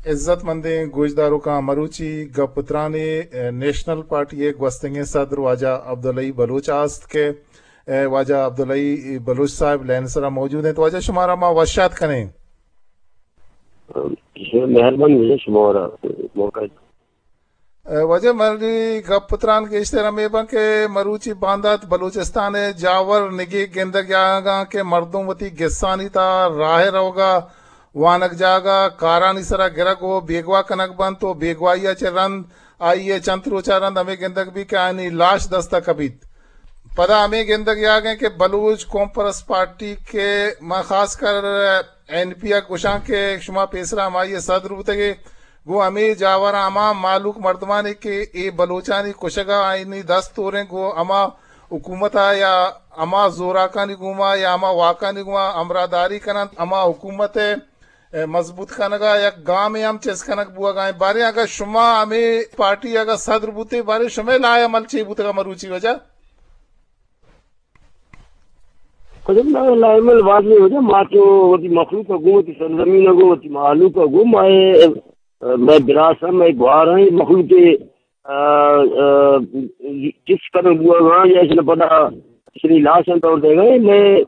عزت مندیں گوجداروں کا مروچی گپترانی national party ایک وستنگ صدر واجہ عبدالعی بلوچ آست کے واجہ عبدالعی بلوچ صاحب لین سرا موجود ہیں تو واجہ شمارا ماں وشات کریں مہربانی شمارا موقع وجہ مری گپ پتران کے اشتہار میں بن کے مروچی باندات بلوچستان جاور نگی گندگ جاگا کے مردوں وتی گسانی تا راہ روگا وانک جاگا کارانی سرا گرگ ہو بیگوا کنک بند تو بیگوائی چ رند آئیے چنترو چا رند ہمیں گندگ بھی کہ آئینی لاش دستہ کبیت پدا ہمیں گندگ یا گئے کہ بلوچ کومپرس پارٹی کے میں خاص کر این پی ایک گشاں کے شما پیسرا ہمائی صدر ہوتے گے گو ہمیں جاورا اما معلوق مردمانی کے اے بلوچانی کشگا آئینی دست ہو رہے گو اما حکومت یا اما زوراکانی گوما یا اما واقعانی گوما امراداری کنند اما حکومت مضبوط کنگا یا گاں میں ہم چیز کنگ بوا گائیں بارے اگر شما ہمیں پارٹی اگر صدر بوتے بارے شما لائے عمل چی بوتے گا مروچی وجہ قدم لائمل واضح ہو جائے ماں تو وہی مخلوق حکومتی سرزمین ہو وہی معلوق ہو میں براسا میں گوار ہیں مخلوق کس قدر بوا گا یا اس نے پتا شری لاشن طور دے گئے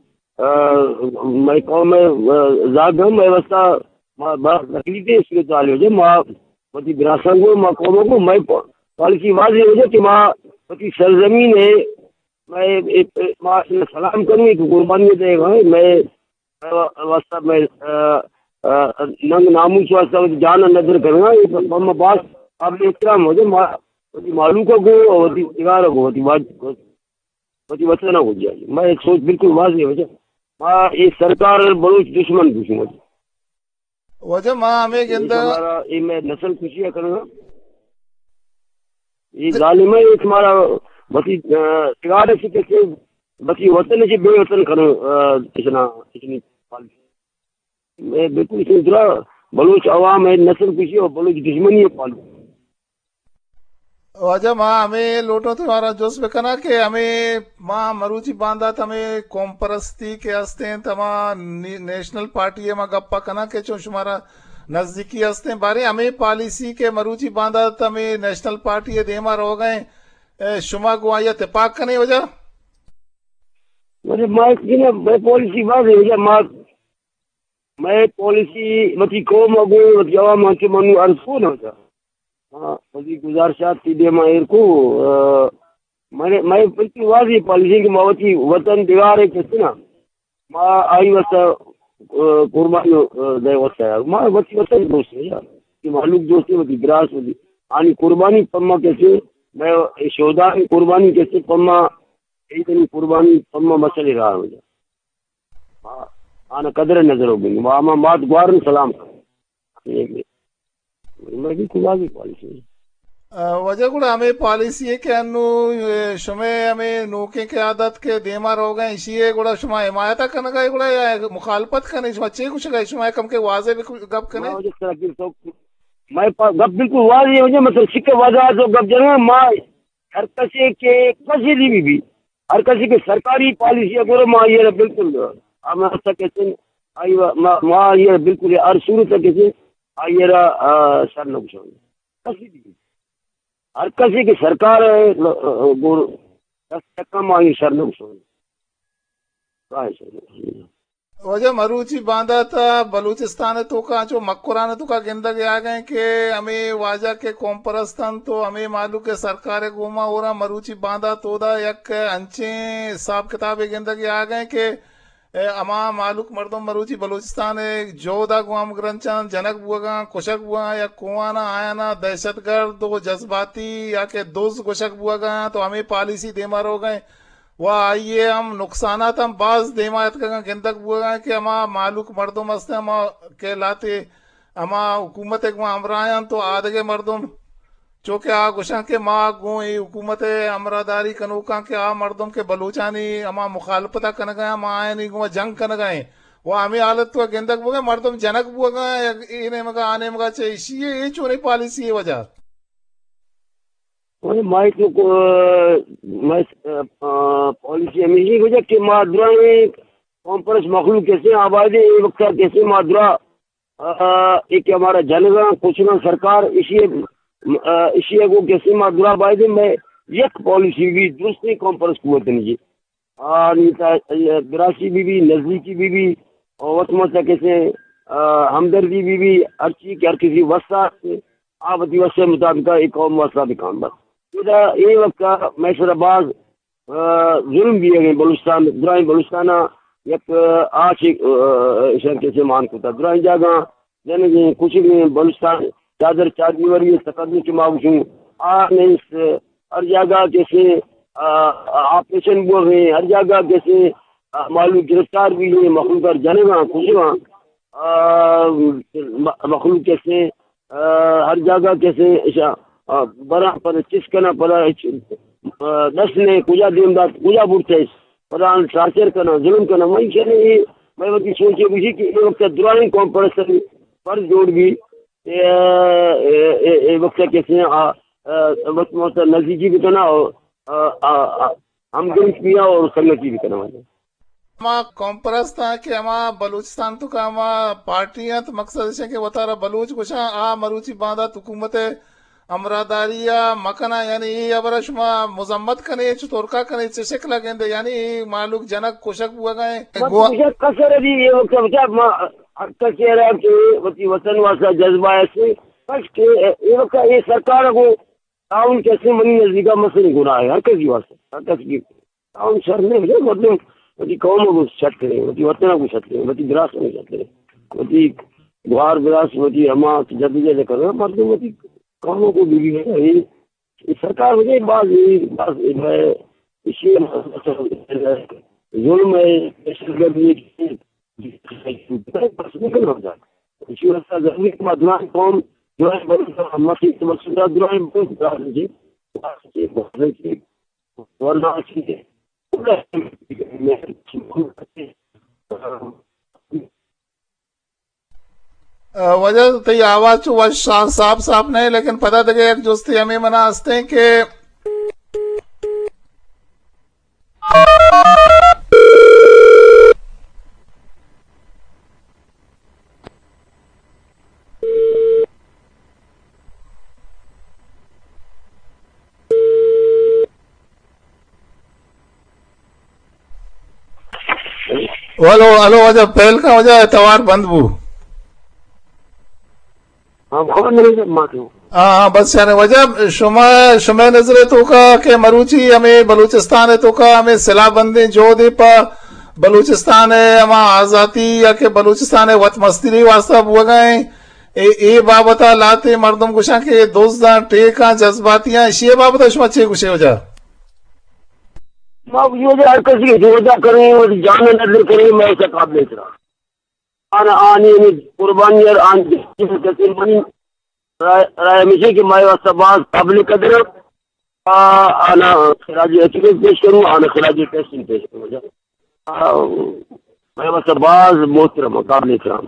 میں قوم زاد ہوں میں وسطہ بہت تکلیف ہے اس کے تعلق ہو جائے ماں وہی براسا کو ماں قوموں کو میں پالیسی واضح ہو جائے کہ ماں وہی سرزمین ہے میں سلام کروں کہ قربانی دے گا میں واسطہ میں ننگ ناموس واسطہ جان نظر کروں گا یہ باس قابل احترام ہو جائے معلوم کو ہوتی تیوار کو ہوتی وطن ہو جائے میں ایک سوچ بالکل واضح ہو جائے ماں یہ سرکار بلوچ دشمن پوچھوں گا وجہ ماں ہمیں ہمارا یہ میں نسل خوشیاں کروں گا یہ ظالم ہے یہ تمہارا بسی تیوار سے کیسے بسی وطن سے بے وطن کروں اتنی پالیسی میں بالکل اس طرح بلوچ عوام ہے نسل خوشی اور بلوچ دشمنی ہے پالیسی وجہ ماں ہمیں لوٹو تمہارا جوش بکنا کہ ہمیں ماں مروچی باندھات ہمیں قوم پرستی کے ہستے ہیں تما نیشنل پارٹی ہے ماں گپا کنا کہ چون شمارا نزدیکی ہستے ہیں بارے ہمیں پالیسی کے مروچی باندھات ہمیں نیشنل پارٹی ہے دیما رو گئے شما کو آیا اتفاق کا نہیں وجہ میں پالیسی واضح ہو جائے میں پالیسی متی قوم اگو متی عوام کے منو عرض کو نہ ہوتا ہاں مجھے گزارشات کی دے ماہر کو میں بالکل واضح پالیسی کی موتی وطن دیوار ہے کس نا ماں آئی وسا قربانی دے وسا ہے ماں وطی وطن دوست ہے یار کہ معلوم دوست ہے متی گراس ہوتی آنی قربانی پما کیسے میں شہدا کی قربانی کیسے پما اتنی قربانی پما مسئلے رہا ہو جائے ہاں آنا قدر نظر ہو گئی ماں مات گوار سلام میں بھی واضح پالیسی وجہ گڑا ہمیں پالیسی ہے کہ انو شمع ہمیں نوکے کے عادت کے دیما رو گئے اسی ہے گڑا شما حمایت کرنا گئے گڑا یا مخالفت کرنے شما چاہیے کچھ گئے شما کم کے واضح بھی گپ کرنے میں گپ بالکل واضح ہو جائے مطلب سکے واضح جو گپ جانا ماں ہر کسی کے کسی بھی ہر کسی کے سرکاری پالیسی اگر ماں یہ بالکل ہمیں کیسے آئی ماں یہ بالکل ہر صورت کیسے آئیے سر نقصان کسی بھی ہر کسی کی سرکار کم آئی سر نقصان وجہ مروچی باندھا تھا بلوچستان تو کا جو مکران تو کا گندگ آ گئے کہ ہمیں واجہ کے قوم پرستان تو ہمیں معلوم کے سرکار گوما ہو رہا مروچی باندھا تو دا یک انچے حساب کتاب گندگ آ گئے کہ اما معلوم مردم مروچی بلوچستان جو دا گوام گرنچان جنک بوگا کشک بوا یا کوانا آیا دہشت گرد دو جذباتی یا کہ دوست کشک بوگا تو ہمیں پالیسی دیما رو گئے وہ آئیے ہم نقصانات ہم بعض دیمایت کا گندک بوگا کہ ہما معلوم مردم ہستے ہما کے لاتے ہما حکومت ایک وہاں امرائن تو آدھگے مردم چونکہ آ گشاں کے ماں گوں ای حکومت امراداری کنوکاں کے آ مردم کے بلوچانی اما مخالفتا کنگا ماں آئے نہیں گوں جنگ کنگائیں وہ ہمیں حالت تو گندک بوگا مردم جنک بوگا انہیں مگا آنے مگا چاہیے یہ چونی پالیسی ہے وجہ میں پالیسی ہمیشہ وجہ کہ مادرا قوم پرس مخلوق کیسے آبادی وقت کیسے مادرا ایک ہمارا جنگا کچھ نہ سرکار اسی کو کیسے مدرا بائی میں یک پالیسی بھی دوسری کمپرس قوت نہیں براسی بھی نزدیکی بھی اور وطمت کیسے ہمدردی بھی ہر چیز ہر کسی وسط سے آبادی وسط مطابق ایک قوم وسط دکھان بس یہ وقت میسر آباد ظلم بھی ہے بلوچستان درائیں بلوچستانہ یک آج شہر کیسے مان کو تھا درائیں جگہ جن کچھ بھی بلوچستان چادر چادی وری تقدم کے معاوضوں ہر جگہ جیسے آپریشن بول رہے ہیں ہر جگہ جیسے معلوم گرفتار بھی ہوئے مخلوق جانے کچھ مخلوق کیسے ہر جگہ کیسے برا پر چسکنا پڑا دس نے کجا دیم داد کجا بڑھتے پران ٹارچر کرنا ظلم کرنا وہی کہنے میں وقت سوچے مجھے کہ یہ وقت درائیں کمپرسن پر جوڑ بھی وقت کیسے وقت نزدیکی بھی کرنا اور ہم گرفت کیا اور سنگتی بھی کرنا ہما کمپرس تھا کہ ہما بلوچستان تو کا ہما پارٹیاں تو مقصد ہے کہ وطارہ بلوچ کچھا مروچی باندھا حکومت امراداریہ مکنا یعنی یہ ابرا شما مذمت کنے چطورکا کنے چه شکل گندے یعنی معلوم جنک کوشک ہوا گئے کسر بھی یہ وقت بچا کہہ رہا ہے کہ وطن واسا جذبہ ایسے بس کہ یہ وقت یہ سرکار کو تعاون کیسے منی نزدیکا مسئلہ گناہ ہے ہر کسی واسطے ہر کسی تعاون شر نہیں مطلب قوم کو شٹ کریں وطن کو شٹ کریں براس کو شٹ کریں گوار براس ہما جدید کر رہے ہیں مطلب قوموں کو بھی ہے سرکار مجھے بعض ظلم ہے اسی وقت ضروری درائیں قوم درائیں وجہ تی آواز چو صاف صاف نہیں لیکن پتہ تھا کہ ایک جوستی ہمیں منا ہستے ہیں کہ ہلو وجہ پہل کا وجہ اتوار بند بو ہاں بس یعنی وجہ شما نظر تو کا کہ مروچی ہمیں بلوچستان تو کا ہمیں سلا بندیں جو دے پا بلوچستان ہے ہما آزادی یا کہ بلوچستان ہے وط مستری واسطہ بو گئے اے بابتا لاتے مردم کشاں کے دوستاں ٹیکاں جذباتیاں اسی بابتا شما چھے کشے وجہ ہر کسی جو کریں جان نظر کریں میں اسے قابل احترام آنی قربانی اور آن رائے مجھے کہ میں واسطہ بعض قابل قدر آنا خراج عقیدت پیش کروں آنا خراج تحسین پیش کروں میں واسطہ بعض محترم قابل احترام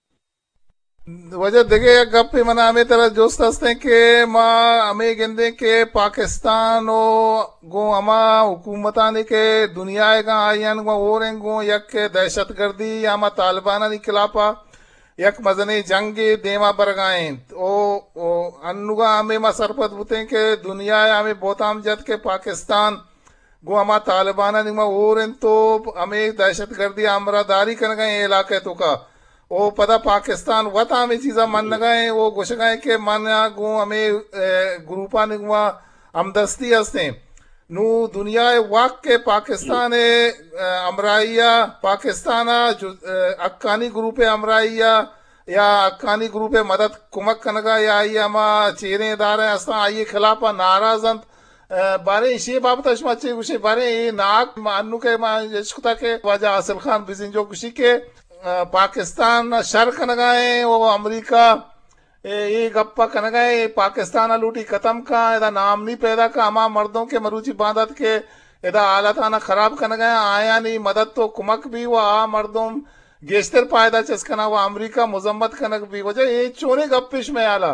وجہ دیکھے گپ پہ منا ہمیں طرح جوست ہستے کہ ماں ہمیں گندے کہ پاکستان و گو ہما حکومتانی کے دنیا کا آئین گو اور گو یک دہشت گردی یا ہما طالبانہ خلافا یک مزنی جنگی دیما برگائیں او انگا ہمیں ما سرپت بوتے کہ دنیا ہمیں بہتام جد کے پاکستان گو ہما طالبانہ نگما اور تو ہمیں دہشت گردی امراداری کر گئے علاقے تو کا وہ پتہ پاکستان وطا ہمیں چیزاں من گئے وہ گوش گئے کہ من گو ہمیں گروپا نگوا ہمدستی ہستے نو دنیا واق کے پاکستان امرائیہ پاکستانہ اکانی گروپ امرائیہ یا اکانی گروپ مدد کمک کنگا یا یہ ہما چیریں ادارے ہستا آئیے خلافہ ناراضند بارے اسی بابت اشما چی گوشی بارے ناک انو کے عشقتا کے واجہ حاصل خان بزن جو گوشی کے پاکستان شر کنگائیں وہ امریکہ یہ گپا کنگائیں پاکستان لوٹی ختم کا ادا نام نہیں پیدا کا ہما مردوں کے مروچی باندت کے ادا حالتانہ خراب کنگائیں آیا نہیں مدد تو کمک بھی وہ مردوں گیشتر پائدہ چسکنا وہ امریکہ مذمت کنک بھی وجہ یہ چونے گپش میں آلا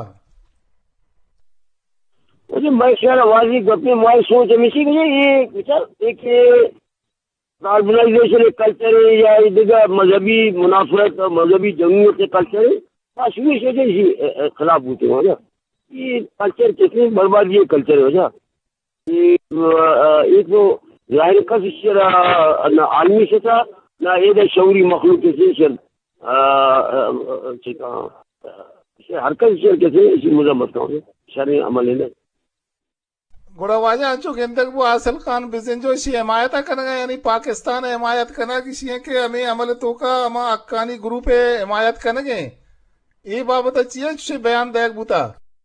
میں خیال واضح گپے میں سوچ ہمیشہ یہ ایک آرگنائزیشن کلچر ہے یا دیگر مذہبی منافرت اور مذہبی جمعیت کلچر ہے شروع سے وجہ خلاف ہوتے ہیں یہ کلچر کتنے برباد یہ کلچر ہے وجہ ایک تو ظاہر کس شر نہ عالمی سطح نہ یہ شعوری مخلوق کے شر حرکت شر کے اسی مذمت کا شرعی عمل ہے گوڑا واجہ انچو گندگ وہ حاصل خان بزن جو اسی حمایتہ کرنا یعنی پاکستان حمایت کرنا کسی ہیں کہ ہمیں عمل تو کا ہما اکانی گروپ حمایت کرنا گے یہ بابت اچھی ہے چوشے بیان دیکھ بوتا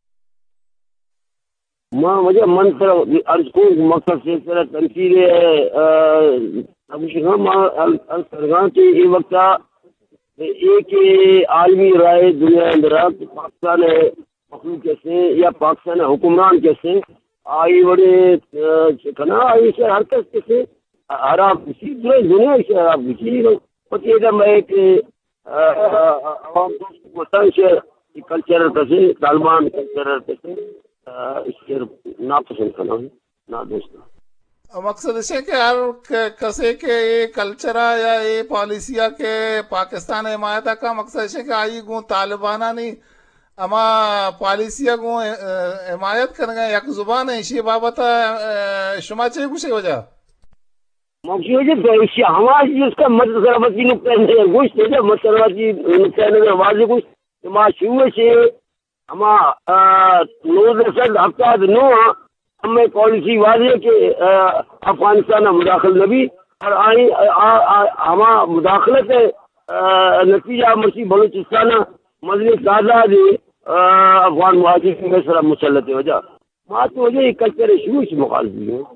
مجھے من پر عرض کو مقصد سے طرح تنقید ابو شخام عرض کرگاں کہ یہ وقت ایک عالمی رائے دنیا اندر پاکستان مخلوق کیسے یا پاکستان حکمران کیسے آئی بڑے کنا آئی سے حرکت کیسے عراب کسی دنیا سے عراب کسی پتی ایک میں ایک عوام دوست کو تنشر کلچر کیسے طالبان کلچر کیسے اس کے ناپسند کرنا ہے نا دوست مقصد اسے کہ ہر کسے کے یہ کلچرہ یا یہ پالیسیہ کے پاکستان حمایتہ کا مقصد اسے کہ آئی گوں طالبانہ نہیں اما پالیسیہ گوں حمایت کرنا یک زبان ہے اسی بابت شما چاہیے کچھ وجہ مقصد وجہ تو اسی ہماری جس کا مسلواتی نقطہ نظر گوشت ہے مسلواتی نقطہ نظر واضح گوشت ما شروع سے ہما 9 ہفتہ 9 ہمیں پالیسی واضح کہ افغانستان مداخل نبی اور ہما مداخلت نتیجہ مسیح بلوچستان مجلس آزاد افغان مہاجرین میں سر مسلط وجہ بات وجہ یہ کلچر شروع سے مخالفی ہے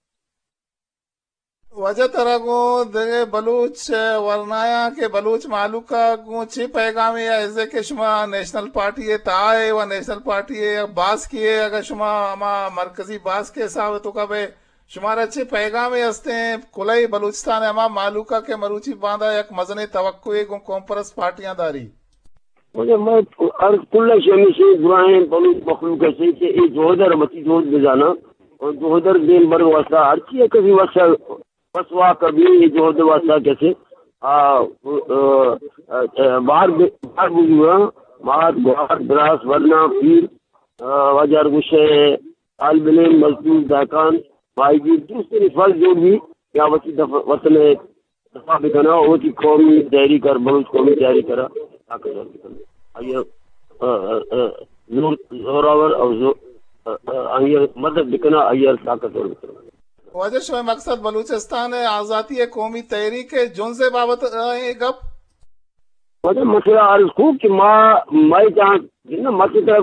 وجہ طرح کو دیگے بلوچ ورنایا کہ بلوچ معلوقہ کو چھ پیغام ہے ایسے کہ شما نیشنل پارٹی ہے تا ہے و نیشنل پارٹی ہے باس کی ہے اگر شما ہما مرکزی باس کے حساب تو کب ہے شمارا چھ پیغام ہستے ہیں کلائی بلوچستان ہما معلوقہ کے مروچی باندھا یک مزن توقع ہے کونپرس پارٹیاں داری مجھے میں کل شمی سے براہیں بلوچ مخلوق سے کہ یہ 2025 بجانا اور 2000 برگ واسطہ ہر چیز کبھی واسطہ پسوا کبھی 2000 واسطہ کیسے باہر بجوا مہار گوار براس ورنہ پیر وجر گشے طالب علم مزدور دہقان بھائی جی دوسرے فرض جو بھی یا وطن دفاع بھی کرنا وہ کی قومی تحریک کر بلوچ قومی تحریک کرا زوراور اور مدد بکنا ایئر طاقتور وجہ شو مقصد بلوچستان آزادی قومی تحریک جن سے بابت گپ وجہ مسئلہ عرض کو کہ میں جہاں مسئلہ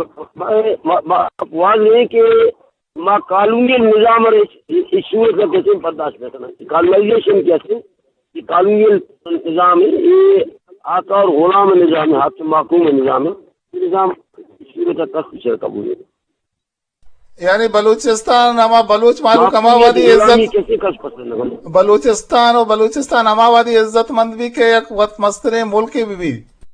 واضح ہے کہ ماں قانونی نظام اور ایشو کا کیسے برداشت کرنا کالونائزیشن کیسے یہ قانونی نظام ہے یہ آقا اور غلام نظام ہے حاکم محکوم نظام ہے یہ نظام ایشو کا کس قبول ہے یعنی بلوچستان ہما بلوچ معلوم اماوادی عزت بلوچستان اور بلوچستان اماوادی عزت مند بھی کے یک وقت مستر ملکی بھی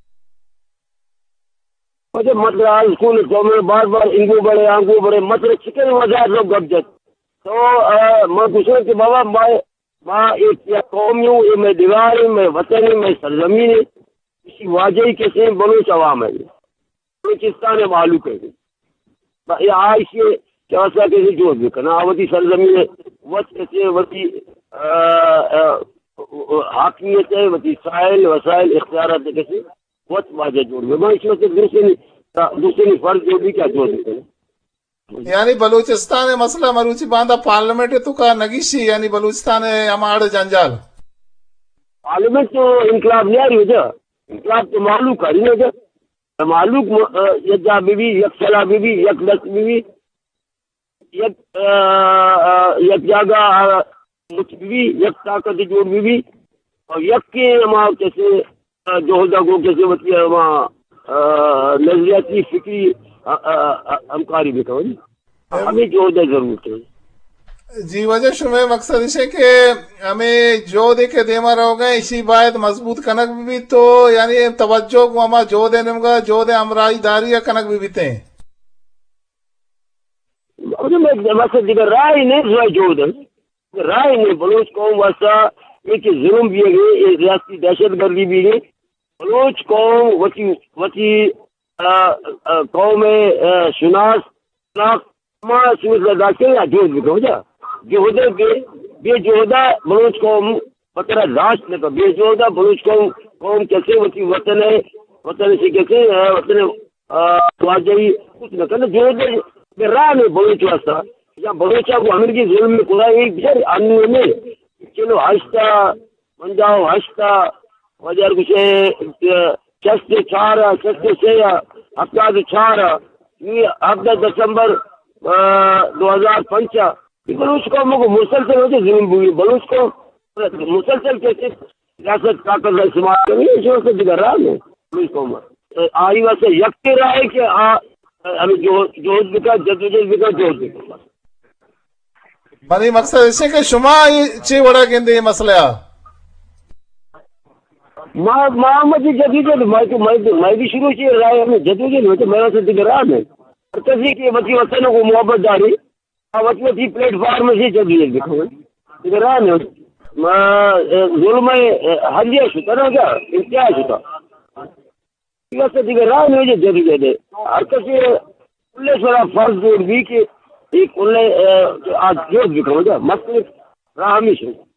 مجھے مطلب اسکول میں بار بار انگو بڑے آنگو بڑے مطلب چکن وجہ لوگ گپ جت تو میں پوچھ رہا کہ بابا میں ایک قوم ہوں یہ میں دیوار ہوں میں وطن ہوں میں سرزمین ہے اسی واجہ کیسے بلوچ عوام ہے بلوچستان معلوم ہے یہ آج سے کیسا کیسے جوڑ بھی کرنا وتی سرزمین وقت کیسے وتی حاکمیت ہے وتی سائل وسائل اختیارات کیسے وقت واجہ جوڑ بھی میں اس وقت دوسرے فرض جو بھی کیا جوڑ دیتے ہیں یعنی بلوچستان مسئلہ مروچی باندھا پارلیمنٹ تو کا نگیشی یعنی بلوچستان ہمارے جنجال پارلیمنٹ تو انقلاب نہیں آ رہی ہو جا انقلاب تو معلوم کر رہی ہو جا معلوم یک جا بی بی یک سلا بی بی یک دس بی بی یک جاگا مچ بی بی یک طاقت جوڑ بی بی اور یک کے ہمارا کیسے جوہدہ کو کیسے بچی ہے ہمارا نظریاتی فکری ہمکاری بھی کرو ہمیں جوہدہ ضرورت ہے جی وجہ شمع مقصد اسے کہ ہمیں جو دیکھے دیما رہو گئے اسی باعث مضبوط کنک بھی تو یعنی توجہ کو ہما جو دے نمگا جو دے امرائی داری یا کنک بھی بیتے ہیں مقصد دیکھا رائے نہیں جو دے رائے نہیں بلوچ قوم واسطہ ایک ظلم بھی ہے یہ ریاستی دہشت گردی بھی ہے بلوچ قوم وچی قوم شناس ما سوز داخل یا جوز بکو جا جوہدے بے جوہدہ بلوچ قوم پترہ راست نکا بے جوہدہ بلوچ قوم کیسے وچی وطن ہے وطن سے کیسے وطن واجہی کچھ نکا نا جوہدے بے راہ میں بلوچ واسطہ یا بلوچہ کو امریکی ظلم میں قرآن ایک بشر آنوے میں چلو ہشتا منجاو ہشتا وجر کچھ شست چارہ شست سیہ ہفتہ چارہ یہ ہفتہ دسمبر 2005 بلوچ قوموں کو مسلسل ہوتے ظلم ہوئی بلوچ کو مسلسل کیسے ریاست طاقت کا استعمال کریں اس وقت دیگر رہا ہے بلوچ قوم آئی واسطے یکتے رہے کہ ہمیں جوہد بکا جدوجہد بکا جوہد بکا مانی مقصد اسے کہ شما چی وڑا گندے یہ مسئلہ محمد جدوجہد میں بھی شروع سے رائے ہمیں جدوجہد ہوتے میں واسطے دیگر رہا ہے کسی کی وطی وطنوں کو محبت داری وطی پلیٹ فارم سے جدوجہد بکا دیگر رہا ہے ظلم حلیہ شتا نا کیا امتیاز شتا واسطے دیگر رہا ہے جدوجہد ہر کسی کلے سورا فرض دور بھی کہ ایک انہیں آج جوز بکھو جا مختلف راہ ہمیشہ